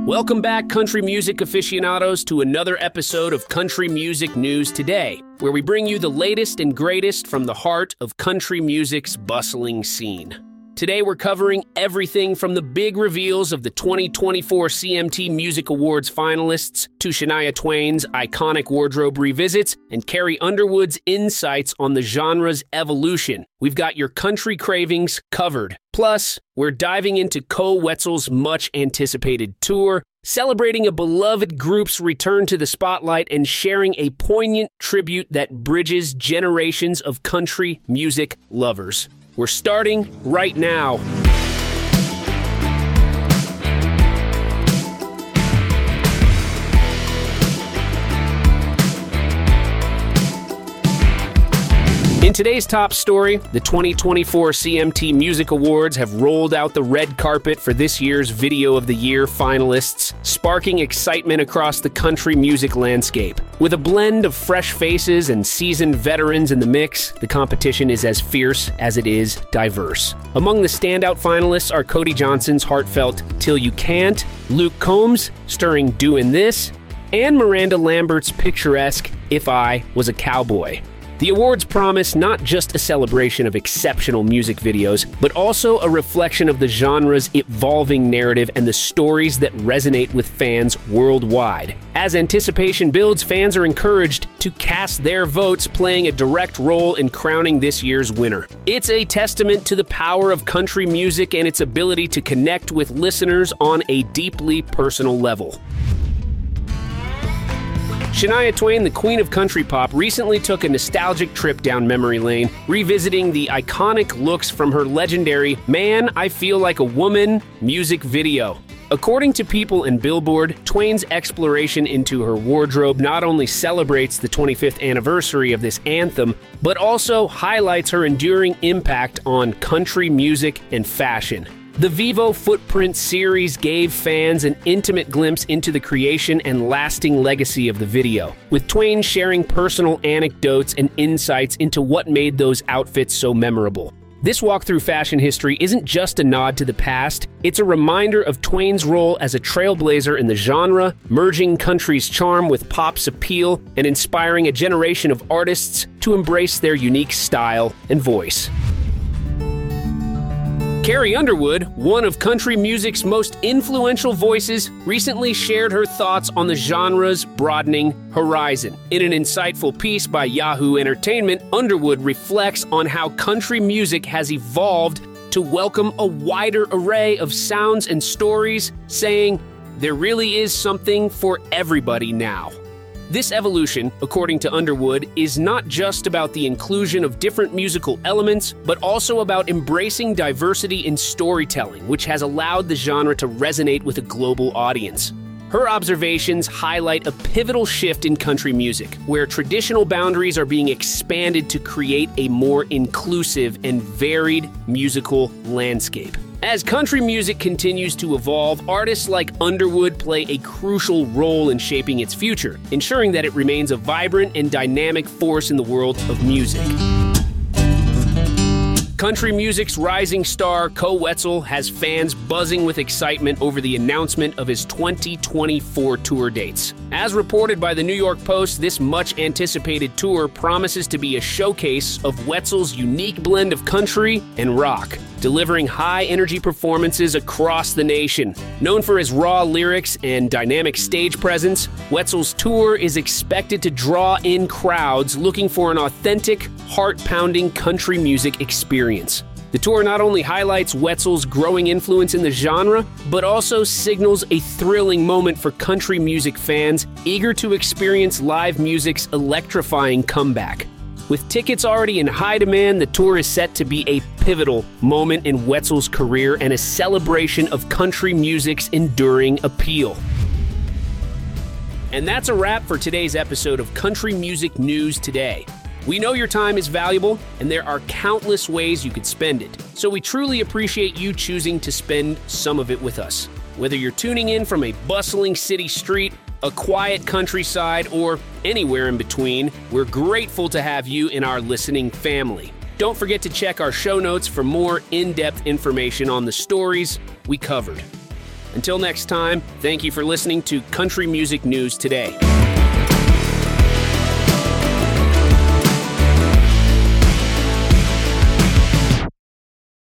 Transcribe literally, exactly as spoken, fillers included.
Welcome back, country music aficionados, to another episode of Country Music News Today, where we bring you the latest and greatest from the heart of country music's bustling scene. Today we're covering everything from the big reveals of the twenty twenty-four C M T Music Awards finalists to Shania Twain's iconic wardrobe revisits and Carrie Underwood's insights on the genre's evolution. We've got your country cravings covered. Plus, we're diving into Koe Wetzel's much-anticipated tour, celebrating a beloved group's return to the spotlight, and sharing a poignant tribute that bridges generations of country music lovers. We're starting right now. In today's top story, the twenty twenty-four C M T Music Awards have rolled out the red carpet for this year's Video of the Year finalists, sparking excitement across the country music landscape. With a blend of fresh faces and seasoned veterans in the mix, the competition is as fierce as it is diverse. Among the standout finalists are Cody Johnson's heartfelt Till You Can't, Luke Combs' stirring Doin' This, and Miranda Lambert's picturesque If I Was a Cowboy. The awards promise not just a celebration of exceptional music videos, but also a reflection of the genre's evolving narrative and the stories that resonate with fans worldwide. As anticipation builds, fans are encouraged to cast their votes, playing a direct role in crowning this year's winner. It's a testament to the power of country music and its ability to connect with listeners on a deeply personal level. Shania Twain, the queen of country pop, recently took a nostalgic trip down memory lane, revisiting the iconic looks from her legendary Man, I Feel Like a Woman music video. According to People and Billboard, Twain's exploration into her wardrobe not only celebrates the twenty-fifth anniversary of this anthem, but also highlights her enduring impact on country music and fashion. The Vivo Footprint series gave fans an intimate glimpse into the creation and lasting legacy of the video, with Twain sharing personal anecdotes and insights into what made those outfits so memorable. This walk through fashion history isn't just a nod to the past, it's a reminder of Twain's role as a trailblazer in the genre, merging country's charm with pop's appeal and inspiring a generation of artists to embrace their unique style and voice. Carrie Underwood, one of country music's most influential voices, recently shared her thoughts on the genre's broadening horizon. In an insightful piece by Yahoo Entertainment, Underwood reflects on how country music has evolved to welcome a wider array of sounds and stories, saying, "There really is something for everybody now." This evolution, according to Underwood, is not just about the inclusion of different musical elements, but also about embracing diversity in storytelling, which has allowed the genre to resonate with a global audience. Her observations highlight a pivotal shift in country music, where traditional boundaries are being expanded to create a more inclusive and varied musical landscape. As country music continues to evolve, artists like Underwood play a crucial role in shaping its future, ensuring that it remains a vibrant and dynamic force in the world of music. Country music's rising star, Koe Wetzel, has fans buzzing with excitement over the announcement of his twenty twenty-four tour dates. As reported by the New York Post, this much-anticipated tour promises to be a showcase of Wetzel's unique blend of country and rock, delivering high-energy performances across the nation. Known for his raw lyrics and dynamic stage presence, Wetzel's tour is expected to draw in crowds looking for an authentic, heart-pounding country music experience. The tour not only highlights Wetzel's growing influence in the genre, but also signals a thrilling moment for country music fans eager to experience live music's electrifying comeback. With tickets already in high demand, the tour is set to be a pivotal moment in Wetzel's career and a celebration of country music's enduring appeal. And that's a wrap for today's episode of Country Music News Today. We know your time is valuable, and there are countless ways you could spend it. So we truly appreciate you choosing to spend some of it with us. Whether you're tuning in from a bustling city street, a quiet countryside, or anywhere in between, we're grateful to have you in our listening family. Don't forget to check our show notes for more in-depth information on the stories we covered. Until next time, thank you for listening to Country Music News Today.